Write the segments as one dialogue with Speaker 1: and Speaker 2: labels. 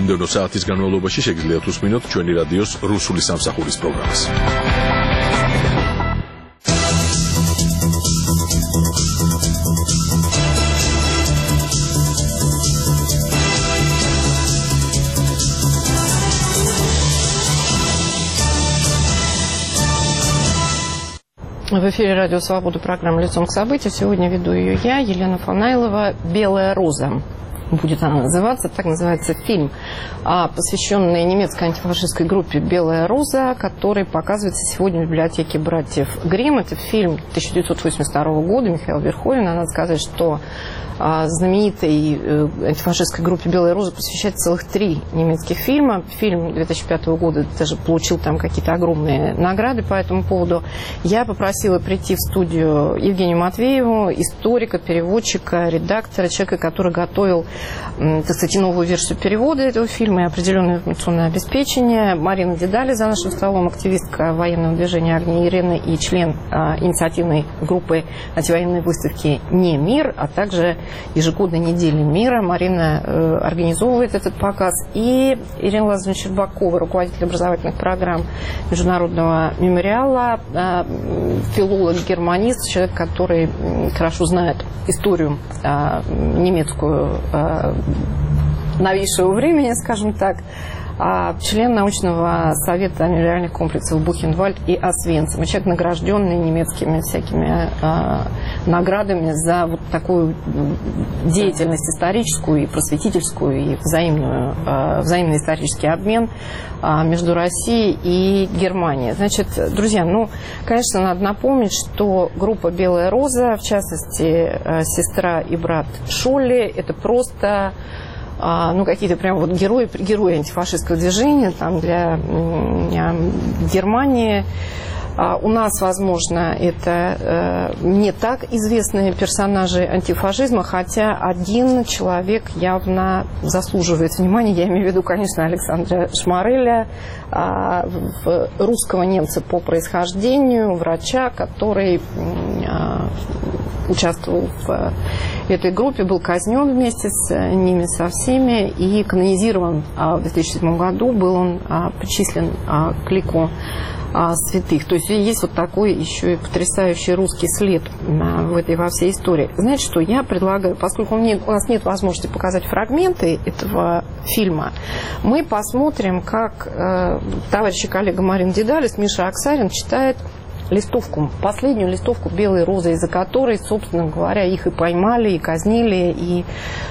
Speaker 1: მომდევნო საათის განმავლობაში შეგიძლიათ უსმინოთ ჩვენი რადიოს რუსული სამსახურის პროგრამას.
Speaker 2: В эфире Радио Свобода, программа «Лицом к событию». Сегодня веду ее я, Елена Фанайлова. «Белая роза» будет она называться. Так называется фильм, посвященный немецкой антифашистской группе «Белая роза», который показывается сегодня в библиотеке братьев Гримм. Это фильм 1982 года Михаила Верховена. Надо сказать, что знаменитой антифашистской группе «Белая роза» посвящает целых 3 немецких фильма. Фильм 2005 года даже получил там какие-то огромные награды по этому поводу. Я попросила прийти в студию Евгению Матвееву, историка, переводчика, редактора, человека, который готовил, так сказать, новую версию перевода этого фильма и определенное информационное обеспечение. Марина Дедали за нашим столом, активистка военного движения «Огни Ирены» и член инициативной группы антивоенной выставки «Не мир», а также ежегодной недели мира. Марина организовывает этот показ. И Ирина Лазаревна Щербакова, руководитель образовательных программ Международного мемориала, филолог-германист, человек, который хорошо знает историю немецкую новейшего времени, скажем так, член научного совета мемориальных комплексов Бухенвальд и Освенцим. Человек, награжденный немецкими всякими наградами за вот такую деятельность историческую и просветительскую, и взаимный исторический обмен между Россией и Германией. Значит, друзья, конечно, надо напомнить, что группа «Белая роза», в частности, сестра и брат Шолли, это просто какие-то прям вот герои антифашистского движения там для Германии. У нас, возможно, это не так известные персонажи антифашизма, хотя один человек явно заслуживает внимания. Я имею в виду, конечно, Александра Шмареля, русского немца по происхождению, врача, который участвовал в этой группе, был казнен вместе с ними, со всеми, и канонизирован в 2007 году, был он причислен к лику святых. То есть есть вот такой еще и потрясающий русский след во всей истории. Знаете что, я предлагаю, поскольку у нас нет возможности показать фрагменты этого фильма, мы посмотрим, как товарищ и коллега Марина Дедалис, Миша Аксарин читает листовку, последнюю листовку «Белой розы», из-за которой, собственно говоря, их и поймали, и казнили, и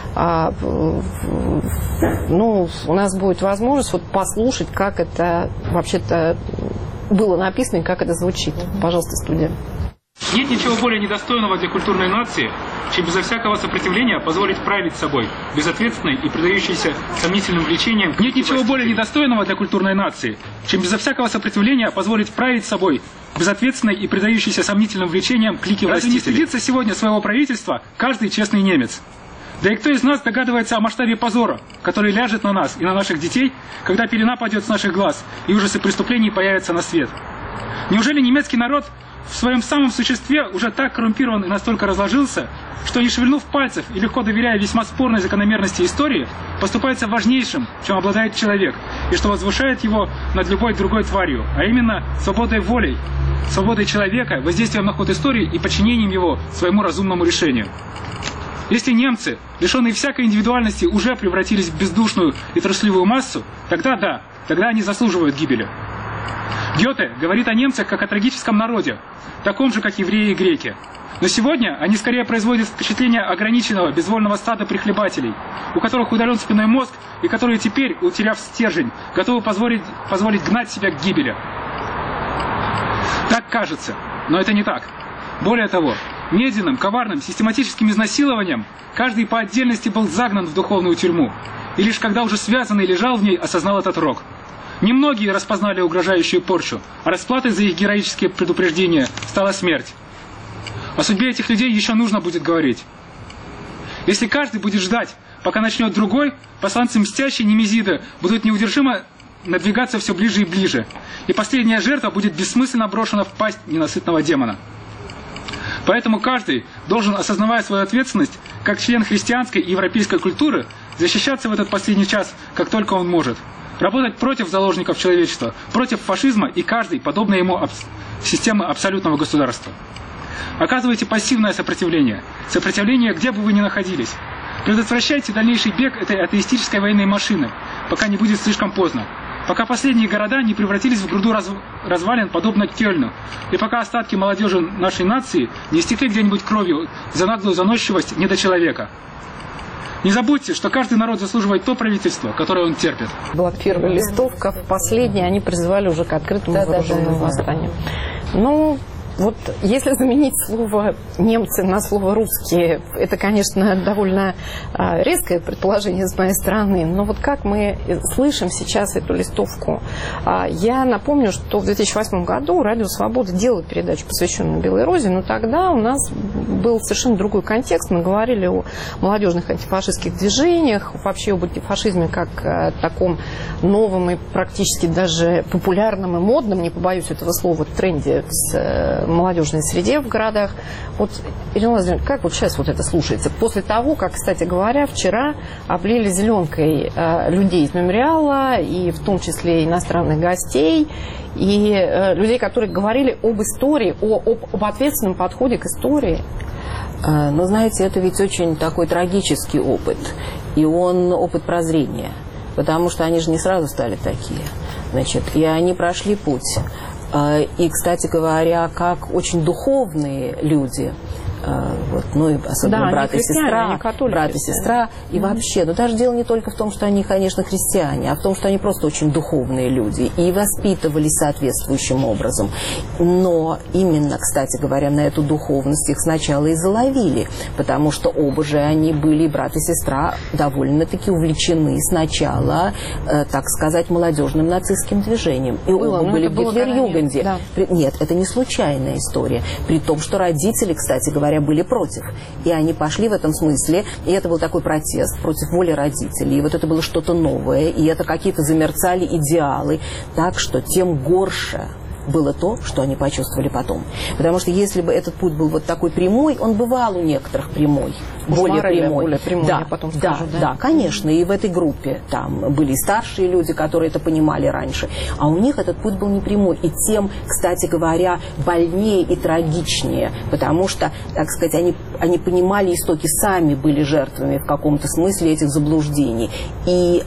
Speaker 2: у нас будет возможность вот послушать, как это вообще-то было написано и как это звучит. Пожалуйста, студия.
Speaker 3: Нет ничего более недостойного для культурной нации, чем безо всякого сопротивления позволить править собой, безответственной и предающейся сомнительным влечениям. Нет ничего более недостойного для культурной нации, чем безо всякого сопротивления позволить править собой, безответственной и предающейся сомнительным влечениям клики властителей. Разве не стыдится сегодня своего правительства каждый честный немец? Да и кто из нас догадывается о масштабе позора, который ляжет на нас и на наших детей, когда пелена падет с наших глаз и ужасы преступлений появятся на свет? Неужели немецкий народ в своем самом существе уже так коррумпирован и настолько разложился, что, не шевельнув пальцев и легко доверяя весьма спорной закономерности истории, поступается важнейшим, чем обладает человек, и что возвышает его над любой другой тварью, а именно свободой волей, свободой человека, воздействием на ход истории и подчинением его своему разумному решению? Если немцы, лишенные всякой индивидуальности, уже превратились в бездушную и трусливую массу, тогда да, тогда они заслуживают гибели. Гёте говорит о немцах как о трагическом народе, таком же, как евреи и греки. Но сегодня они скорее производят впечатление ограниченного, безвольного стада прихлебателей, у которых удален спинной мозг и которые теперь, утеряв стержень, готовы позволить гнать себя к гибели. Так кажется, но это не так. Более того, медленным, коварным, систематическим изнасилованием каждый по отдельности был загнан в духовную тюрьму, и лишь когда уже связанный лежал в ней, осознал этот рок. Немногие распознали угрожающую порчу, а расплатой за их героические предупреждения стала смерть. О судьбе этих людей еще нужно будет говорить. Если каждый будет ждать, пока начнет другой, посланцы мстящей Немезиды будут неудержимо надвигаться все ближе и ближе, и последняя жертва будет бессмысленно брошена в пасть ненасытного демона. Поэтому каждый должен, осознавая свою ответственность, как член христианской и европейской культуры, защищаться в этот последний час, как только он может. Работать против заложников человечества, против фашизма и каждой, подобной ему системы абсолютного государства. Оказывайте пассивное сопротивление. Сопротивление, где бы вы ни находились. Предотвращайте дальнейший бег этой атеистической военной машины, пока не будет слишком поздно. Пока последние города не превратились в груду развалин, подобно Кёльну. И пока остатки молодежи нашей нации не истекли где-нибудь кровью за наглую заносчивость недочеловека. Не забудьте, что каждый народ заслуживает то правительство, которое он терпит.
Speaker 2: Была первая листовка, в последней они призывали уже к открытому вооруженному восстанию. Ну, вот если заменить слово «немцы» на слово «русские», это, конечно, довольно резкое предположение с моей стороны, но вот как мы слышим сейчас эту листовку. Я напомню, что в 2008 году Радио Свобода делало передачу, посвященную Белой Розе, но тогда у нас был совершенно другой контекст. Мы говорили о молодежных антифашистских движениях, вообще об антифашизме как таком новом и практически даже популярном и модном, не побоюсь этого слова, тренде с молодежной среде в городах. Вот, Ирина Владимировна, как вот сейчас вот это слушается? После того, как, кстати говоря, вчера облили зеленкой людей из мемориала, и в том числе иностранных гостей, и людей, которые говорили об истории, об ответственном подходе к истории.
Speaker 4: Но, знаете, это ведь очень такой трагический опыт, и он опыт прозрения, потому что они же не сразу стали такие, значит, и они прошли путь. И, кстати говоря, как очень духовные люди, вот, ну и особенно брат и сестра, и вообще, но даже дело не только в том, что они, конечно, христиане, а в том, что они просто очень духовные люди и воспитывались соответствующим образом. Но именно, кстати говоря, на эту духовность их сначала и заловили, потому что оба же они были, брат и сестра, довольно-таки увлечены сначала, так сказать, молодежным нацистским движением. И оба были в Гитлер-Югенде. Да. Нет, это не случайная история. При том, что родители, кстати говоря, были против. И они пошли в этом смысле, и это был такой протест против воли родителей. И вот это было что-то новое, и это какие-то замерцали идеалы. Так что тем горше было то, что они почувствовали потом. Потому что если бы этот путь был вот такой прямой, он бывал у некоторых прямой, более прямой. Да, потом скажу, да, конечно. И в этой группе там были и старшие люди, которые это понимали раньше. А у них этот путь был не прямой. И тем, кстати говоря, больнее и трагичнее. Потому что, так сказать, они понимали истоки, сами были жертвами в каком-то смысле этих заблуждений. И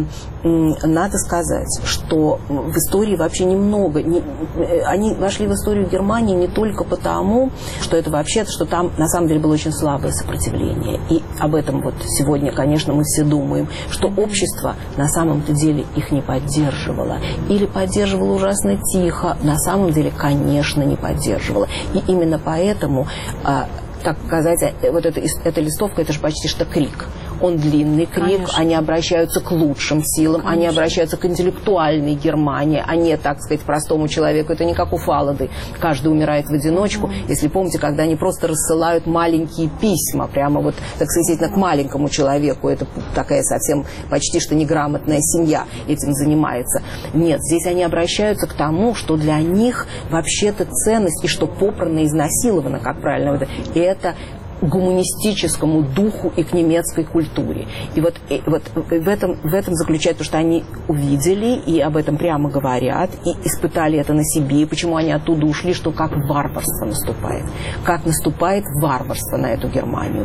Speaker 4: надо сказать, что в истории вообще немного. Они вошли в историю Германии не только потому, что это вообще, что там на самом деле было очень слабое сопротивление. И об этом вот сегодня, конечно, мы все думаем, что общество на самом-то деле их не поддерживало. Или поддерживало ужасно тихо. На самом деле, конечно, не поддерживало. И именно поэтому, так сказать, вот эта листовка, это же почти что крик. Он длинный крик, конечно. Они обращаются к лучшим силам, конечно. Они обращаются к интеллектуальной Германии, а не, так сказать, простому человеку. Это не как у Фалады. Каждый умирает в одиночку. Если помните, когда они просто рассылают маленькие письма, прямо вот, так сказать, к маленькому человеку. Это такая совсем почти что неграмотная семья этим занимается. Нет, здесь они обращаются к тому, что для них вообще-то ценность, и что попрано, изнасиловано, как правильно, это гуманистическому духу и к немецкой культуре. И вот в этом заключается то, что они увидели и об этом прямо говорят, и испытали это на себе, и почему они оттуда ушли, что как варварство наступает. Как наступает варварство на эту Германию.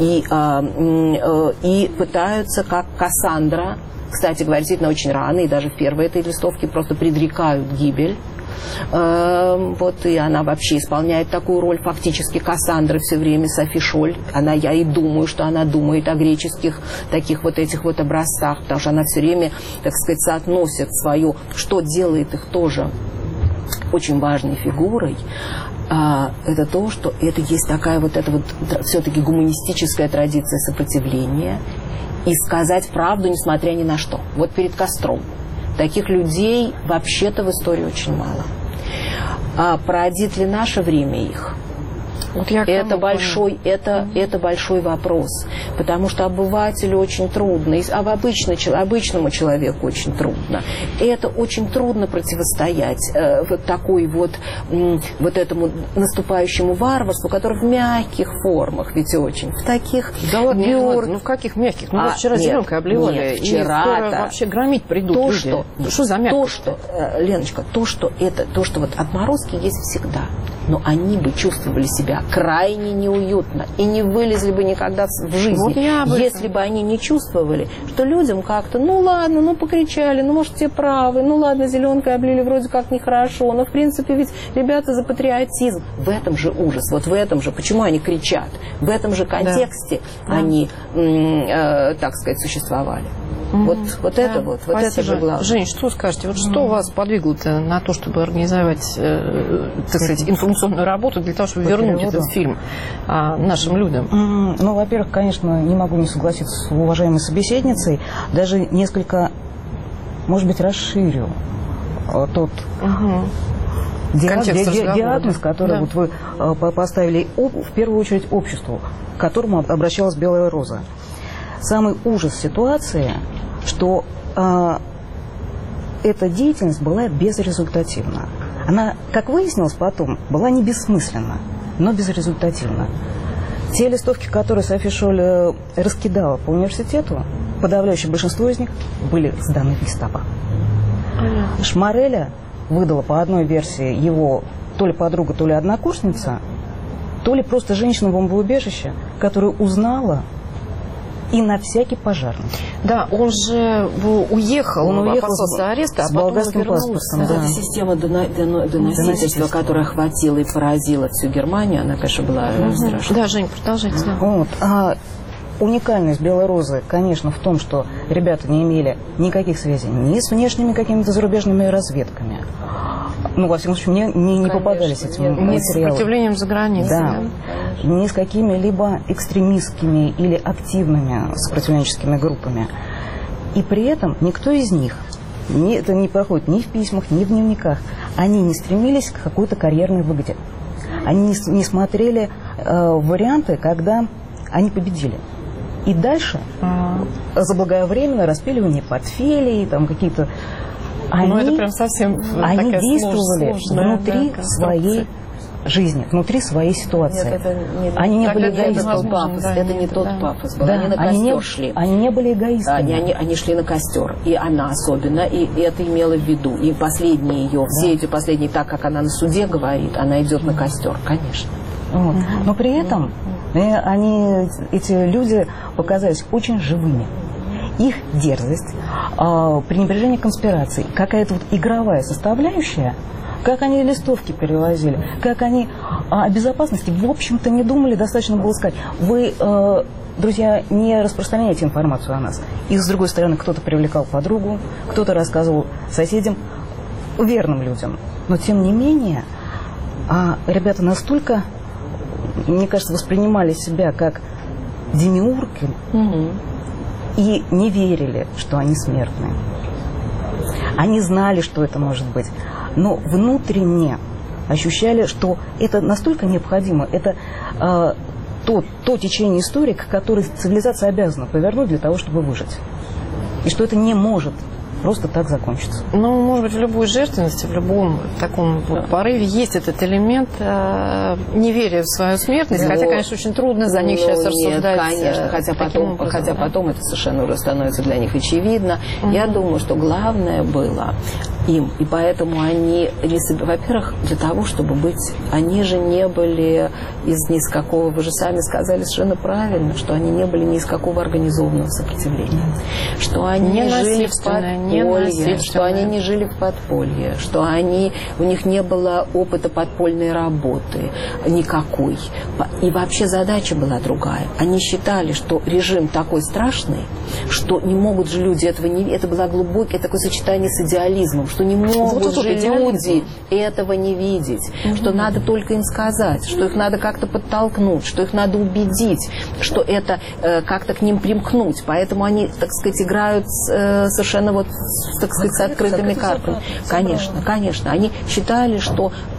Speaker 4: И пытаются, как Кассандра, кстати говоря, действительно очень рано, и даже в первой этой листовке просто предрекают гибель. Вот, и она вообще исполняет такую роль фактически Кассандры все время, Софи Шоль. Я и думаю, что она думает о греческих таких вот этих вот образцах, потому что она все время, так сказать, соотносит свое, что делает их тоже очень важной фигурой. Это то, что это есть такая вот эта вот все-таки гуманистическая традиция сопротивления и сказать правду, несмотря ни на что. Вот перед костром. Таких людей вообще-то в истории очень мало. А породит ли наше время их?
Speaker 2: Вот я
Speaker 4: это большой вопрос, потому что обывателю очень трудно, а обычному человеку очень трудно. Это очень трудно противостоять вот этому наступающему варварству, которое в мягких формах, ведь очень, в таких...
Speaker 2: Да ладно, в каких мягких? Мы вчера зеленкой обливали,
Speaker 4: нет, вчера
Speaker 2: и скоро вообще громить придут люди. Что за мягкость?
Speaker 4: Леночка, то, что вот отморозки есть всегда, но они бы чувствовали себя крайне неуютно и не вылезли бы никогда в жизни, если бы они не чувствовали, что людям как-то, ну ладно, ну покричали, ну может те правы, ну ладно, зеленкой облили, вроде как нехорошо, но в принципе ведь ребята за патриотизм. В этом же ужас, вот в этом же, почему они кричат, в этом же контексте они, так сказать, существовали. Вот это же главное.
Speaker 2: Жень, что скажете? Вот что вас подвигло-то на то, чтобы организовать, так сказать, информационную работу для того, чтобы вернуть этот фильм нашим людям?
Speaker 5: Ну, во-первых, конечно, не могу не согласиться с уважаемой собеседницей. Даже несколько, может быть, расширю тот диагноз, который вот вы поставили в первую очередь обществу, к которому обращалась Белая Роза. Самый ужас ситуации, что эта деятельность была безрезультативна. Она, как выяснилось потом, была не бессмысленна, но безрезультативна. Те листовки, которые Софи Шоль раскидала по университету, подавляющее большинство из них были сданы в гестапо. Шмареля выдала по одной версии его то ли подруга, то ли однокурсница, то ли просто женщина в бомбоубежище, которая узнала и на всякий пожарный.
Speaker 2: Да, он же уехал, опасался ареста,
Speaker 5: с болгарским паспортом.
Speaker 4: Эта система доносительства, которая охватила и поразила всю Германию, она, конечно, была страшна.
Speaker 2: Да, Жень, продолжайте.
Speaker 5: Уникальность Белой Розы, конечно, в том, что ребята не имели никаких связей ни с внешними какими-то зарубежными разведками. Ну, во всяком случае, мне не попадались эти материалы.
Speaker 2: Ни с сопротивлением за границей.
Speaker 5: Да. Ни с какими-либо экстремистскими или активными сопротивленческими группами. И при этом никто из них, это не проходит ни в письмах, ни в дневниках, они не стремились к какой-то карьерной выгоде. Они не смотрели варианты, когда они победили. И дальше заблаговременное распиливание портфелей, там какие-то...
Speaker 2: это прям совсем
Speaker 5: они действовали внутри своей жизни, внутри своей ситуации.
Speaker 4: Нет,
Speaker 5: они не были эгоистами.
Speaker 4: Это не тот пафос был. Они на костер шли.
Speaker 5: Они не были эгоистами.
Speaker 4: Они шли на костер. И она особенно, и это имела в виду. И последние ее, все эти последние, так как она на суде говорит, она идет на костер, конечно.
Speaker 5: Но при этом эти люди показались очень живыми. Их дерзость, пренебрежение конспирацией, какая-то вот игровая составляющая, как они листовки перевозили, как они о безопасности, в общем-то, не думали, достаточно было сказать. Вы, друзья, не распространяете информацию о нас. И, с другой стороны, кто-то привлекал подругу, кто-то рассказывал соседям, верным людям. Но, тем не менее, ребята настолько, мне кажется, воспринимали себя как демиурги, и не верили, что они смертны. Они знали, что это может быть, но внутренне ощущали, что это настолько необходимо, это то течение истории, к которой цивилизация обязана повернуть для того, чтобы выжить. И что это не может просто так закончится.
Speaker 2: Ну, может быть, в любой жертвенности, в любом таком порыве есть этот элемент неверия в свою смертность, хотя, конечно, очень трудно за них сейчас рассуждать.
Speaker 4: Конечно, хотя потом это совершенно уже становится для них очевидно. Я думаю, что главное было им, и поэтому они, во-первых, для того, чтобы быть, они же не были ни из какого, вы же сами сказали совершенно правильно, что они не были ни из какого организованного сопротивления, что они не жили в подполье, что они не жили в подполье, что у них не было опыта подпольной работы никакой. И вообще задача была другая. Они считали, что режим такой страшный, что не могут же люди этого не видеть. Это было глубокое такое сочетание с идеализмом, что не могут же люди этого не видеть, что надо только им сказать, что их надо как-то подтолкнуть, что их надо убедить, что это как-то к ним примкнуть. Поэтому они, так сказать, играют совершенно вот, так сказать, с открытыми картами. Конечно. Они считали, что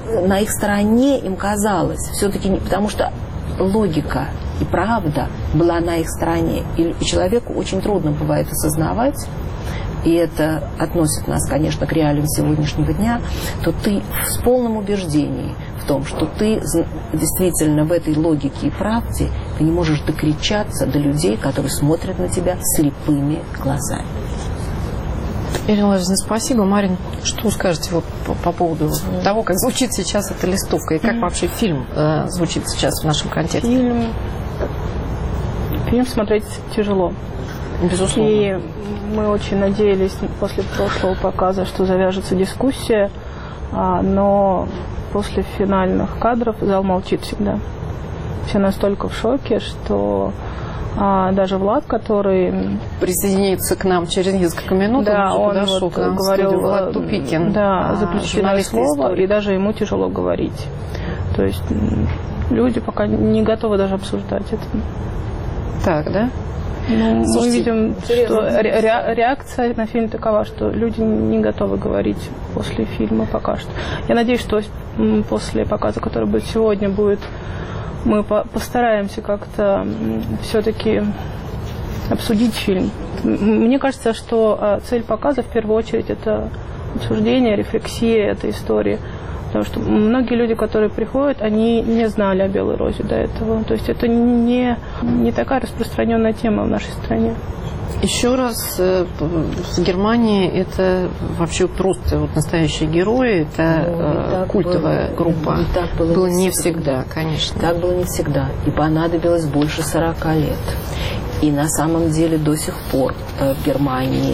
Speaker 4: на их стороне им казалось. Все-таки потому что логика и правда была на их стороне. И человеку очень трудно бывает осознавать, и это относит нас, конечно, к реалиям сегодняшнего дня, то ты с полным убеждением в том, что ты действительно в этой логике и правде ты не можешь докричаться до людей, которые смотрят на тебя слепыми глазами.
Speaker 2: Ирина Владимировна, спасибо. Марин, что скажете вот по поводу того, как звучит сейчас эта листовка, и как вообще фильм звучит сейчас в нашем контексте?
Speaker 6: Фильм смотреть тяжело.
Speaker 2: Безусловно.
Speaker 6: И мы очень надеялись после прошлого показа, что завяжется дискуссия, но после финальных кадров зал молчит всегда. Все настолько в шоке, что даже Влад, который
Speaker 2: присоединится к нам через несколько минут,
Speaker 6: да, он
Speaker 2: подошел к нам,
Speaker 6: говорил,
Speaker 2: Влад Тупикин,
Speaker 6: да, заключительное слово, и даже ему тяжело говорить. То есть люди пока не готовы даже обсуждать это.
Speaker 2: Так, да?
Speaker 6: Ну, мы видим, что реакция на фильм такова, что люди не готовы говорить после фильма пока что. Я надеюсь, что после показа, который будет сегодня, мы постараемся как-то все-таки обсудить фильм. Мне кажется, что цель показа в первую очередь это обсуждение, рефлексия этой истории. Потому что многие люди, которые приходят, они не знали о «Белой розе» до этого. То есть это не такая распространенная тема в нашей стране.
Speaker 2: Еще раз, в Германии это вообще просто вот настоящие герои, это культовая группа.
Speaker 4: Так
Speaker 2: было не всегда, конечно.
Speaker 4: Так было не всегда. И понадобилось больше 40 лет. И на самом деле до сих пор в Германии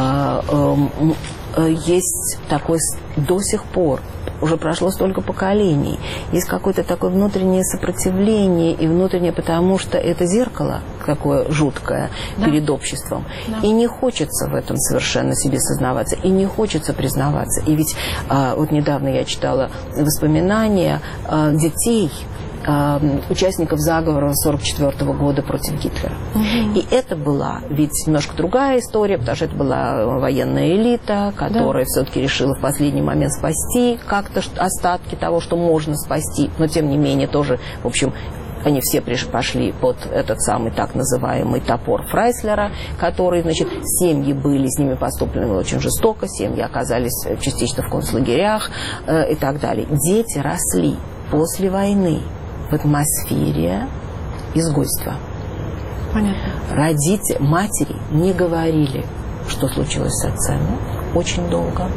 Speaker 4: есть такой, до сих пор, уже прошло столько поколений, есть какое-то такое внутреннее сопротивление и внутреннее, потому что это зеркало такое жуткое перед обществом. Да. И не хочется в этом совершенно себе сознаваться, и не хочется признаваться. И ведь вот недавно я читала воспоминания детей, участников заговора 1944 года против Гитлера. И это была ведь немножко другая история, потому что это была военная элита, которая все-таки решила в последний момент спасти как-то остатки того, что можно спасти, но тем не менее тоже, в общем, они все пошли под этот самый так называемый топор Фрайслера, который, значит, семьи были, с ними поступлено очень жестоко, семьи оказались частично в концлагерях и так далее. Дети росли после войны в атмосфере изгойства.
Speaker 2: Понятно.
Speaker 4: Матери не говорили, что случилось с отцами, очень долго.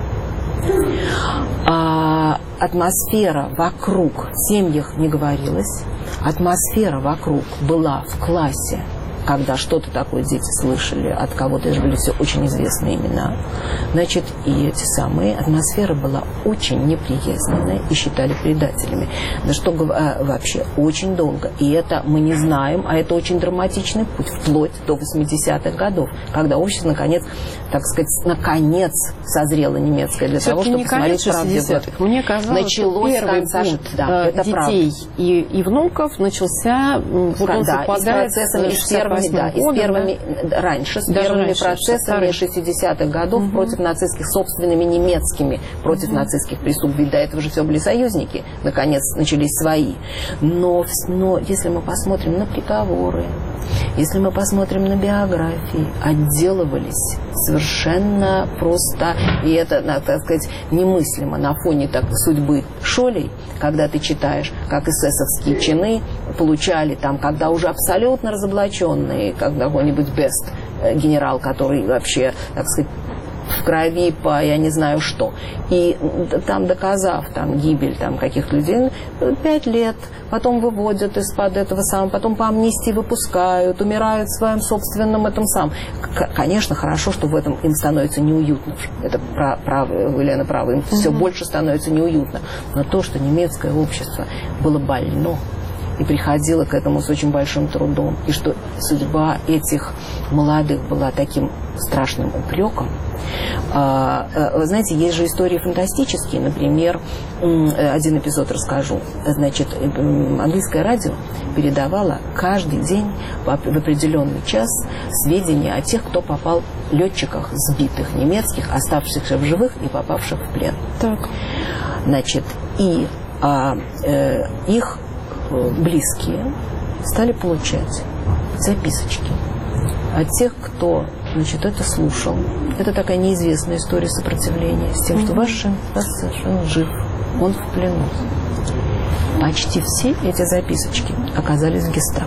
Speaker 4: Атмосфера вокруг в семьях не говорилась. Атмосфера вокруг была в классе, когда что-то такое дети слышали от кого-то, это были все очень известные имена. Значит, и эти самые, атмосфера была очень неприязненная и считали предателями. Да что вообще, очень долго. И это мы не знаем, а это очень драматичный путь, вплоть до 80-х годов, когда общество, наконец, так сказать, наконец созрело немецкое для того, чтобы посмотреть правде в этом.
Speaker 2: Мне казалось,
Speaker 4: началось
Speaker 2: что первый бунт детей и внуков начался
Speaker 4: с процессами, с первыми процессами 60-х годов против нацистских, собственными немецкими, против нацистских присуг. Ведь до этого же все были союзники, наконец начались свои. Но если мы посмотрим на приговоры, если мы посмотрим на биографии, отделывались совершенно просто, и это, так сказать, немыслимо на фоне судьбы Шолей, когда ты читаешь, как эсэсовские чины получали там, когда уже абсолютно разоблаченные, как какой-нибудь Бест, генерал, который вообще, так сказать, в крови по я не знаю что. И там, доказав там гибель там каких-то людей, 5 лет, потом выводят из-под этого самого, потом по амнистии выпускают, умирают в своем собственном этом самом. Конечно, хорошо, что в этом им становится неуютно. Это Елена права, им все больше становится неуютно. Но то, что немецкое общество было больно и приходило к этому с очень большим трудом, и что судьба этих молодых была таким страшным упреком. Вы знаете, есть же истории фантастические. Например, один эпизод расскажу. Значит, английское радио передавало каждый день в определенный час сведения о тех, кто попал, летчиках сбитых немецких, оставшихся в живых и попавших в плен.
Speaker 2: Так.
Speaker 4: Значит, И их близкие стали получать записочки от тех, кто, значит, это слушал. Это такая неизвестная история сопротивления с тем, что ваш сын жив, он в плену. Почти все эти записочки оказались в гестапо.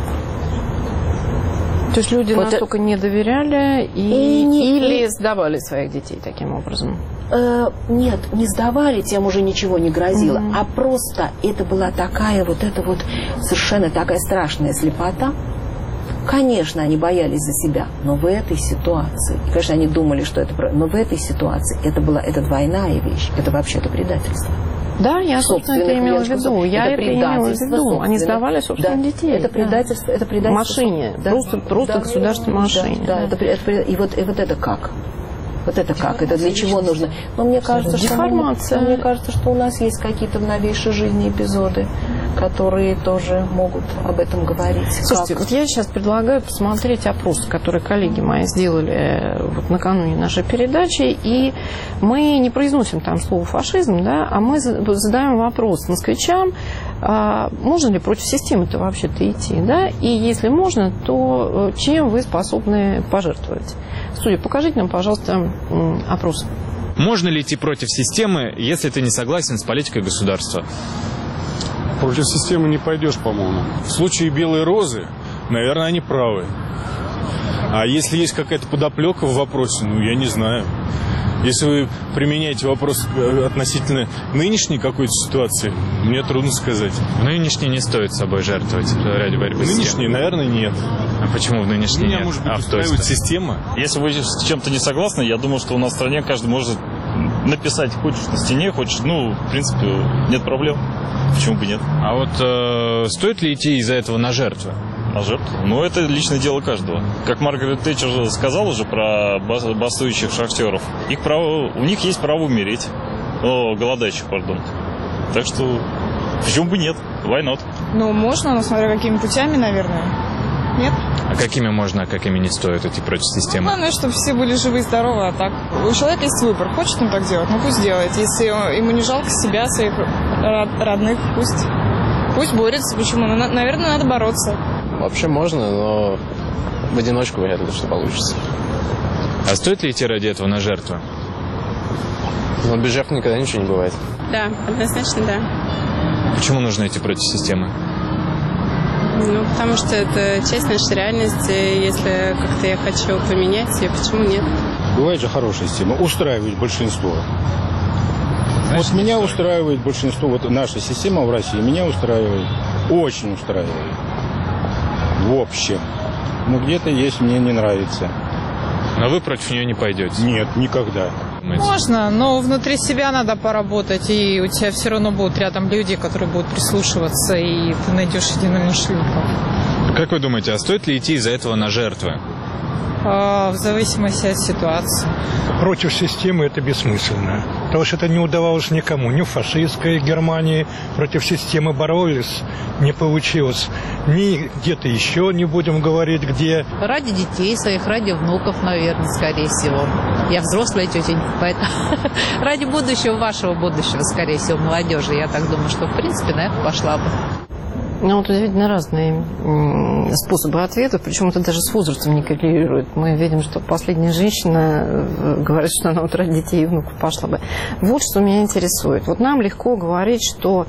Speaker 2: То есть люди вот настолько не доверяли или сдавали своих детей таким образом?
Speaker 4: Нет, не сдавали, тем уже ничего не грозило, а просто это была такая вот совершенно такая страшная слепота. Конечно, они боялись за себя, но в этой ситуации, и, конечно, они думали, что это, но в этой ситуации это двойная вещь, это вообще-то предательство.
Speaker 2: Да, я, собственно, это имела в виду. Я это имела в виду. Они сдавали собственных детей.
Speaker 4: Это предательство. Это предательство.
Speaker 2: Машине. Да. Просто государственной машине.
Speaker 4: Да. И вот это как? Вот это как? Это для чего нужно? Но мне кажется, что у нас есть какие-то в новейшей жизни эпизоды, которые тоже могут об этом говорить.
Speaker 2: Слушайте, вот я сейчас предлагаю посмотреть опрос, который коллеги мои сделали вот накануне нашей передачи, и мы не произносим там слово «фашизм», да, а мы задаем вопрос москвичам, можно ли против системы-то вообще-то идти, да, и если можно, то чем вы способны пожертвовать? Студия, покажите нам, пожалуйста, опрос.
Speaker 7: Можно ли идти против системы, если ты не согласен с политикой государства?
Speaker 8: Против системы не пойдешь, по-моему. В случае белой розы, наверное, они правы. А если есть какая-то подоплека в вопросе, я не знаю. Если вы применяете вопрос относительно нынешней какой-то ситуации, мне трудно сказать.
Speaker 7: В нынешней не стоит собой жертвовать ради борьбы с системой.
Speaker 8: В нынешней, наверное, нет.
Speaker 7: А почему в нынешней нет?
Speaker 8: Может быть, устраивает система.
Speaker 9: Если вы с чем-то не согласны, я думаю, что у нас в стране каждый может написать, хочешь на стене, хочешь, в принципе, нет проблем. Почему бы нет?
Speaker 7: А вот стоит ли идти из-за этого на жертву?
Speaker 9: На жертву? Это личное дело каждого. Как Маргарет Тэтчер сказала уже про бастующих шахтеров, у них есть право умереть. Голодающих, пардон. Так что, почему бы нет? Why not?
Speaker 10: Можно, но смотря какими путями, наверное. Нет?
Speaker 7: А какими можно, а какими не стоит идти против системы?
Speaker 10: Главное, чтобы все были живы и здоровы, а так. У человека есть выбор. Хочет он так делать? Пусть делает. Если ему не жалко себя, своих родных, пусть борется. Почему? Наверное, надо бороться.
Speaker 11: Вообще можно, но в одиночку вряд ли что получится.
Speaker 7: А стоит ли идти ради этого на жертву?
Speaker 11: Без жертв никогда ничего не бывает.
Speaker 12: Да, однозначно да.
Speaker 7: Почему нужно идти против системы?
Speaker 12: Потому что это часть нашей реальности. Если как-то я хочу поменять ее, почему нет?
Speaker 13: Бывает же хорошая система. Устраивает большинство. Вот меня устраивает большинство. Вот наша система в России меня устраивает. Очень устраивает. В общем. Но где-то есть, мне не нравится.
Speaker 7: Но вы против нее не пойдете?
Speaker 13: Нет, никогда.
Speaker 10: Можно, но внутри себя надо поработать, и у тебя все равно будут рядом люди, которые будут прислушиваться, и ты найдешь единомышленников.
Speaker 7: Как вы думаете, а стоит ли идти из-за этого на жертвы?
Speaker 10: В зависимости от ситуации.
Speaker 14: Против системы это бессмысленно. Потому что это не удавалось никому. Ни в фашистской Германии против системы боролись, не получилось. Ни где-то еще, не будем говорить где.
Speaker 15: Ради детей своих, ради внуков, наверное, скорее всего. Я взрослая тетенька, поэтому ради будущего, вашего будущего, скорее всего, молодежи. Я так думаю, что в принципе на это пошла бы.
Speaker 2: Удивительно разные способы ответов, причем это даже с возрастом не коррелирует. Мы видим, что последняя женщина говорит, что она ради детей и внуков пошла бы. Вот что меня интересует. Вот нам легко говорить, что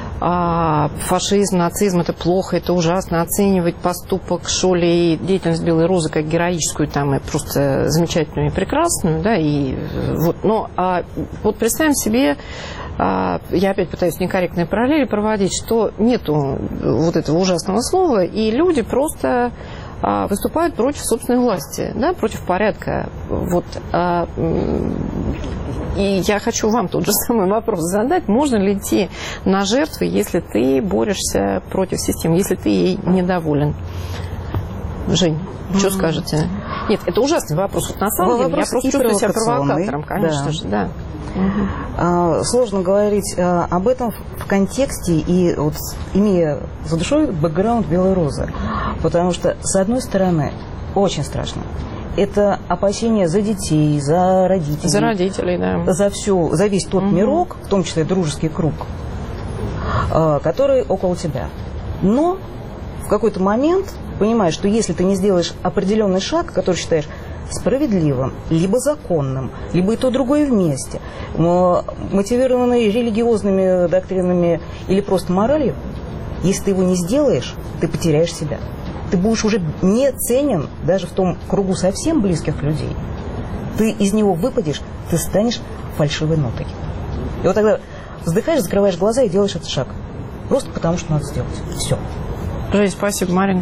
Speaker 2: фашизм, нацизм – это плохо, это ужасно, оценивать поступок Шолли и деятельность Белой Розы как героическую, там, и просто замечательную и прекрасную, да, и вот. Но вот представим себе, я опять пытаюсь некорректные параллели проводить, что нету вот этого ужасного слова, и люди просто выступают против собственной власти, да, против порядка. Вот. И я хочу вам тот же самый вопрос задать. Можно ли идти на жертвы, если ты борешься против системы, если ты ей недоволен? Жень, что скажете? Нет, это ужасный вопрос. Вот на самом деле, я просто чувствую себя провокатором, конечно же, да.
Speaker 5: Сложно говорить об этом в контексте и вот имея за душой бэкграунд Белой Розы. Потому что, с одной стороны, очень страшно. Это опасения за детей, за родителей.
Speaker 2: За родителей, да.
Speaker 5: За все, за весь тот мирок, в том числе дружеский круг, которые около тебя. Но в какой-то момент понимаешь, что если ты не сделаешь определенный шаг, который считаешь справедливым, либо законным, либо и то, другое вместе, мотивированный религиозными доктринами или просто моралью, если ты его не сделаешь, ты потеряешь себя. Ты будешь уже не ценен даже в том кругу совсем близких людей. Ты из него выпадешь, ты станешь фальшивой нотой. И вот тогда вздыхаешь, закрываешь глаза и делаешь этот шаг. Просто потому, что надо сделать. Все.
Speaker 2: Жень, спасибо. Марин?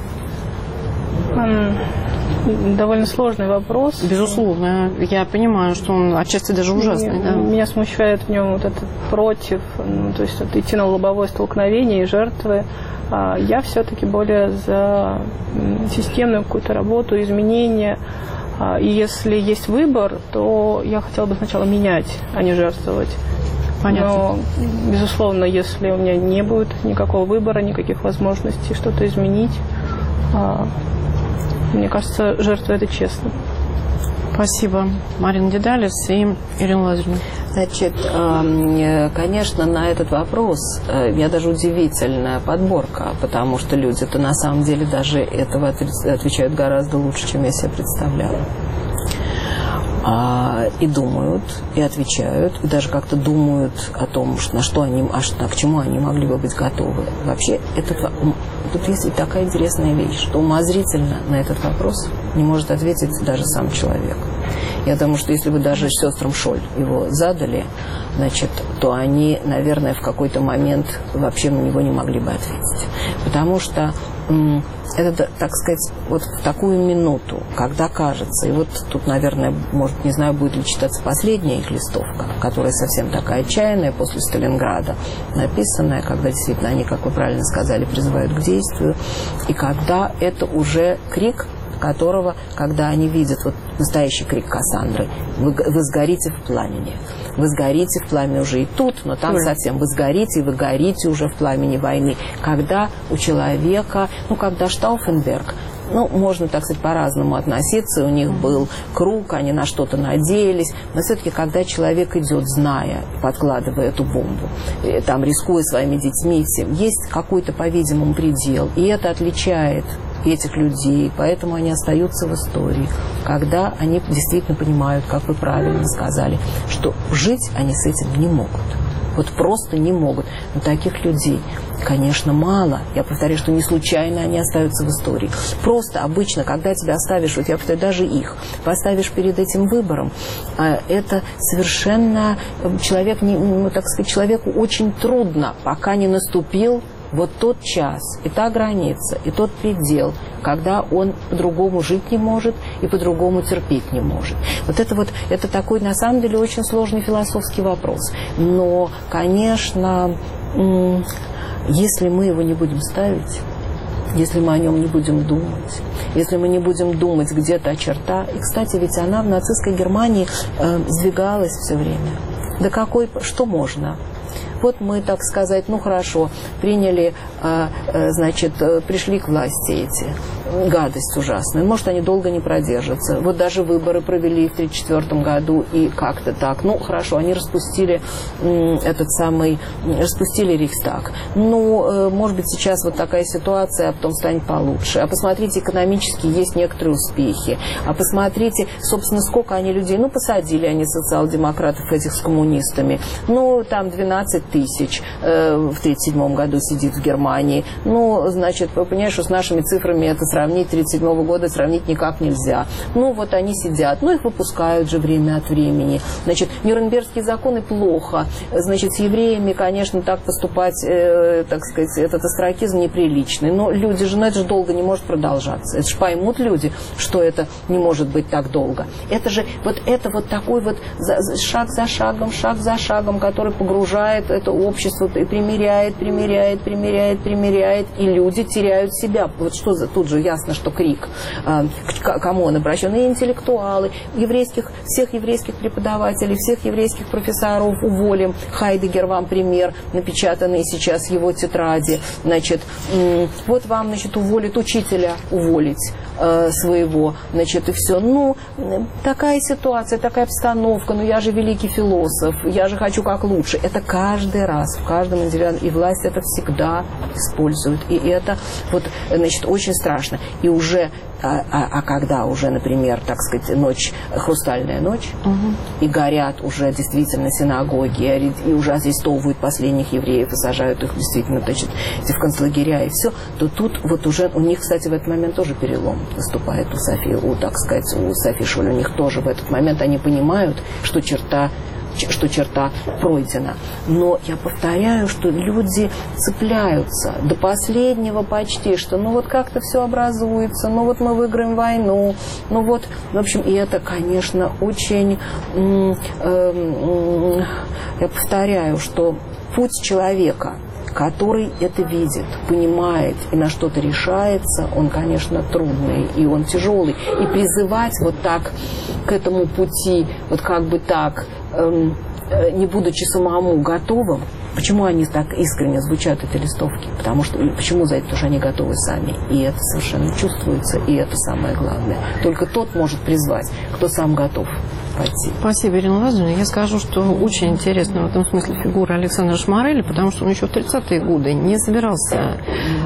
Speaker 6: Довольно сложный вопрос.
Speaker 2: Безусловно. Я понимаю, что он отчасти даже ужасный.
Speaker 6: Меня смущает в нем вот этот против, то есть вот идти на лобовое столкновение и жертвы. Я все-таки более за системную какую-то работу, изменения. И если есть выбор, то я хотела бы сначала менять, а не жертвовать.
Speaker 2: Понятно.
Speaker 6: Но, безусловно, если у меня не будет никакого выбора, никаких возможностей что-то изменить, мне кажется, жертва – это честно.
Speaker 2: Спасибо. Марина Дедалис и Ирина Лазаревна.
Speaker 4: Значит, конечно, на этот вопрос я даже удивительная подборка, потому что люди-то на самом деле даже этого отвечают гораздо лучше, чем я себе представляла. И думают, и отвечают, и даже как-то думают о том, на что они, к чему они могли бы быть готовы. Вообще, тут есть такая интересная вещь, что умозрительно на этот вопрос не может ответить даже сам человек. Я думаю, что если бы даже сестрам Шоль его задали, значит, то они, наверное, в какой-то момент вообще на него не могли бы ответить. Потому что это, так сказать, вот в такую минуту, когда кажется, и вот тут, наверное, может, не знаю, будет ли читаться последняя их листовка, которая совсем такая отчаянная после Сталинграда, написанная, когда действительно они, как вы правильно сказали, призывают к действию, и когда это уже крик, которого, когда они видят вот настоящий крик Кассандры, вы сгорите в пламени. Вы сгорите в пламени уже и тут, но там совсем вы сгорите, и вы горите уже в пламени войны. Когда у человека, когда Штауфенберг, можно, так сказать, по-разному относиться, у них был круг, они на что-то надеялись, но все-таки, когда человек идет, зная, подкладывая эту бомбу, там, рискуя своими детьми, всем, есть какой-то, по-видимому, предел, и это отличает этих людей, поэтому они остаются в истории, когда они действительно понимают, как вы правильно сказали, что жить они с этим не могут. Вот просто не могут. Но таких людей, конечно, мало. Я повторяю, что не случайно они остаются в истории. Просто обычно, когда тебя оставишь, вот я повторяю, даже их, поставишь перед этим выбором, это совершенно человеку очень трудно, пока не наступил вот тот час, и та граница, и тот предел, когда он по-другому жить не может и по-другому терпеть не может. Это такой, на самом деле, очень сложный философский вопрос. Но, конечно, если мы его не будем ставить, если мы о нем не будем думать, если мы не будем думать, где та черта, и, кстати, ведь она в нацистской Германии сдвигалась все время. Да что можно? Вот мы, так сказать, хорошо, приняли, пришли к власти эти. Гадость ужасная. Может, они долго не продержатся. Вот даже выборы провели в 1934 году, и как-то так. Хорошо, они распустили распустили Рейхстаг. Может быть, сейчас вот такая ситуация, а потом станет получше. А посмотрите, экономически есть некоторые успехи. А посмотрите, собственно, сколько они людей, посадили они социал-демократов этих с коммунистами. Там 12 тысяч в 1937 году сидит в Германии. Вы понимаете, что с нашими цифрами это сравнить 1937 года сравнить никак нельзя. Они сидят, их выпускают же время от времени. Нюрнбергские законы плохо. С евреями, конечно, так поступать, так сказать, этот остракизм неприличный. Но люди же, это же долго не может продолжаться. Это же поймут люди, что это не может быть так долго. Это же такой шаг за шагом, который погружает это общество и примеряет, и люди теряют себя. Тут же я ясно, что крик, к кому он обращен, и интеллектуалы, всех еврейских преподавателей, всех еврейских профессоров уволим. Хайдеггер вам пример, напечатанный сейчас в его тетради. Значит, вот вам, значит, уволит учителя, уволить своего, значит, и все. Ну, такая ситуация, такая обстановка, ну я же великий философ, я же хочу как лучше. Это каждый раз, в каждом индивидуальном, и власть это всегда использует. И это, вот, значит, очень страшно. И уже, когда уже, например, так сказать, хрустальная ночь, и горят уже действительно синагоги, и уже арестовывают последних евреев и сажают их действительно, значит, в концлагеря и все, то тут вот уже у них, кстати, в этот момент тоже перелом наступает у Софи Шоль. У них тоже в этот момент они понимают, что черта пройдена. Но я повторяю, что люди цепляются до последнего почти, что ну вот как-то все образуется, ну вот мы выиграем войну, ну вот, в общем, и это, конечно, очень, я повторяю, что путь человека, который это видит, понимает и на что-то решается, он, конечно, трудный, и он тяжелый. И призывать вот так к этому пути, вот как бы так, не будучи самому готовым, почему они так искренне звучат, эти листовки? Почему за это? Потому что они готовы сами. И это совершенно чувствуется, и это самое главное. Только тот может призвать, кто сам готов пойти.
Speaker 2: Спасибо, Ирина Владимировна. Я скажу, что очень интересна в этом смысле фигура Александра Шмарели, потому что он еще в 30-е годы не собирался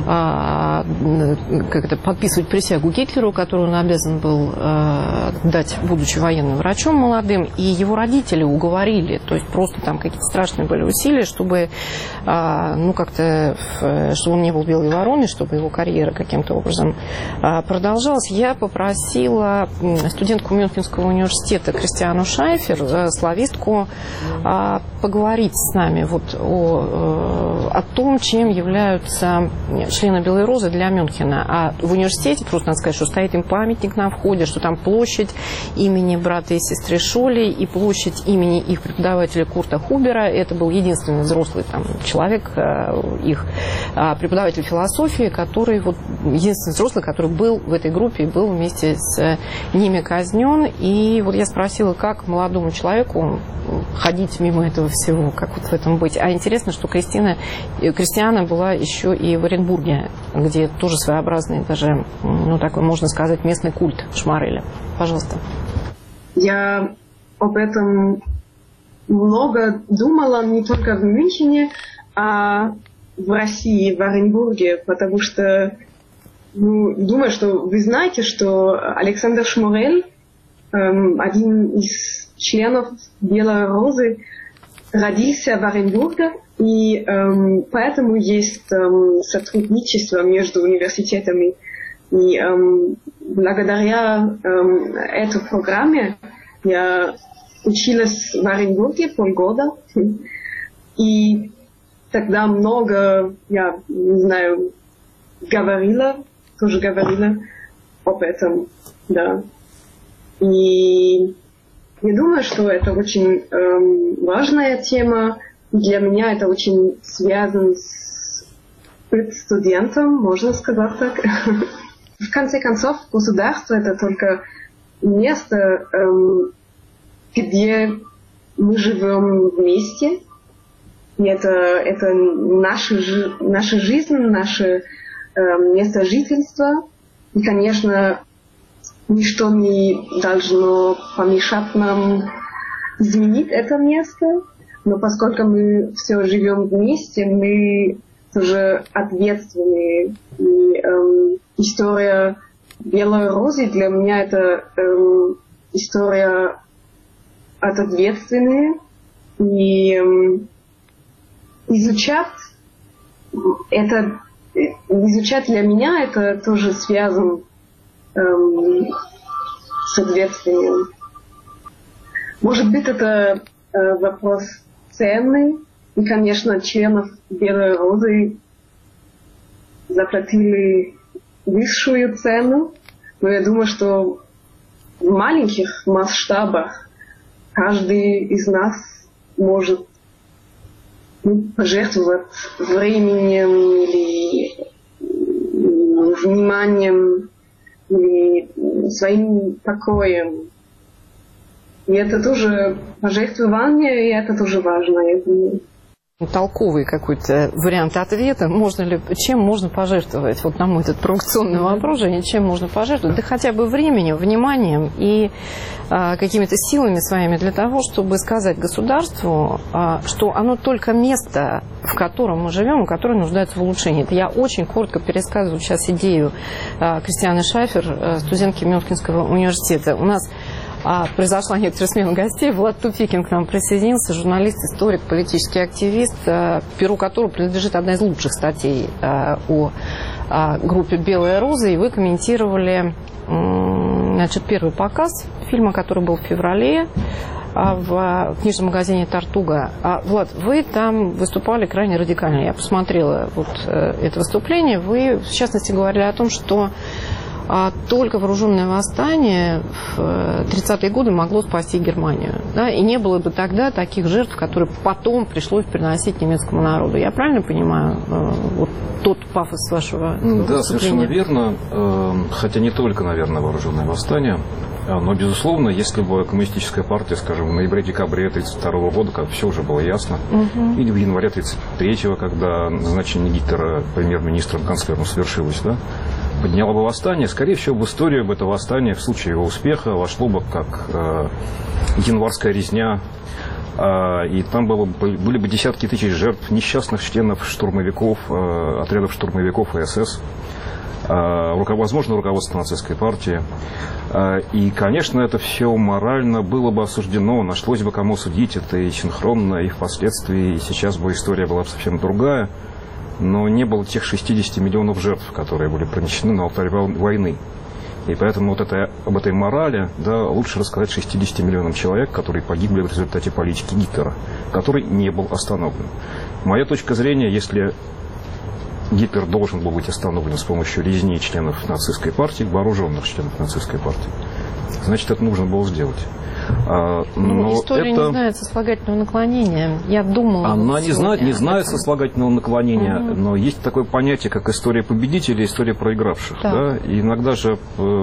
Speaker 2: подписывать присягу Гитлеру, которую он обязан был дать, будучи военным врачом молодым, и его родители уговорили, то есть просто там какие-то страшные были усилия, чтобы чтобы он не был белой вороной, чтобы его карьера каким-то образом продолжалась. Я попросила студентку Мюнхенского университета Кристиану Шайфер, славистку, поговорить с нами вот о том, чем являются члены Белой Розы для Мюнхена. А в университете, просто надо сказать, что стоит им памятник на входе, что там площадь имени брата и сестры Шоли и площадь имени их преподавателя Курта Хубера. Это был единственный взрослый человек, их преподаватель философии, который, единственный взрослый, который был в этой группе и был вместе с ними казнен. И вот я спросила, как молодому человеку ходить мимо этого всего, как вот в этом быть. А интересно, что Кристиана была еще и в Оренбурге, где тоже своеобразный, даже, такой, можно сказать, местный культ Шмареля. Пожалуйста.
Speaker 16: Я об этом много думала не только в Мюнхене, а в России, в Оренбурге, потому что думаю, что вы знаете, что Александр Шмарель, один из членов Белой Розы, родился в Оренбурге, и поэтому есть сотрудничество между университетами. И благодаря этой программе я училась в Оренбурге полгода, и тогда много, я не знаю, говорила об этом, да. И я думаю, что это очень важная тема. Для меня это очень связано с студентом, можно сказать так. В конце концов, государство — это только место, где мы живем вместе. И это наша жизнь, наше место жительства. И, конечно, ничто не должно помешать нам изменить это место. Но поскольку мы все живем вместе, мы тоже ответственны. И история Белой Розы для меня это история от ответственной. И изучать для меня это тоже связано с ответственностью. Может быть, это вопрос ценный. И, конечно, членов Белой Розы заплатили высшую цену. Но я думаю, что в маленьких масштабах каждый из нас может пожертвовать временем или вниманием или своим покоем. И это тоже пожертвование, и это тоже важно, я думаю.
Speaker 2: Толковый какой-то вариант ответа, чем можно пожертвовать? Вот на мой этот провокационный вопрос, чем можно пожертвовать? Да хотя бы временем, вниманием и какими-то силами своими для того, чтобы сказать государству, что оно только место, в котором мы живем, которое нуждается в улучшении. Это я очень коротко пересказываю сейчас идею Кристианы Шафер, студентки Мюнхенского университета. У нас произошла некоторая смена гостей. Влад Тупикин к нам присоединился, журналист, историк, политический активист, перу которого принадлежит одна из лучших статей о группе «Белая роза». И вы комментировали первый показ фильма, который был в феврале в книжном магазине «Тартуга». Влад, вы там выступали крайне радикально. Я посмотрела это выступление. Вы, в частности, говорили о том, что только вооруженное восстание в 30-е годы могло спасти Германию. Да? И не было бы тогда таких жертв, которые потом пришлось приносить немецкому народу. Я правильно понимаю тот пафос вашего выступления?
Speaker 17: Да, совершенно верно. Хотя не только, наверное, вооруженное восстание. Но, безусловно, если бы коммунистическая партия, скажем, в ноябре-декабре 1932 года, когда все уже было ясно, или в январе 1933, когда назначение Гитлера премьер-министром, канцлером свершилось, да, подняла бы восстание, скорее всего, в историю бы это восстание в случае его успеха вошло бы как январская резня, и там были бы десятки тысяч жертв, несчастных членов штурмовиков, отрядов штурмовиков и СС, возможно, руководство нацистской партии. И, конечно, это все морально было бы осуждено, нашлось бы кому судить это и синхронно, и впоследствии, и сейчас бы история была совсем другая. Но не было тех 60 миллионов жертв, которые были принесены на алтарь войны. И поэтому об этой морали лучше рассказать 60 миллионам человек, которые погибли в результате политики Гитлера, который не был остановлен. Моя точка зрения, если Гитлер должен был быть остановлен с помощью резни членов нацистской партии, вооруженных членов нацистской партии, значит, это нужно было сделать. Но
Speaker 2: история не знает сослагательного наклонения. Я думала...
Speaker 17: Она не знает сослагательного наклонения, но есть такое понятие, как история победителей и история проигравших. Да? И иногда же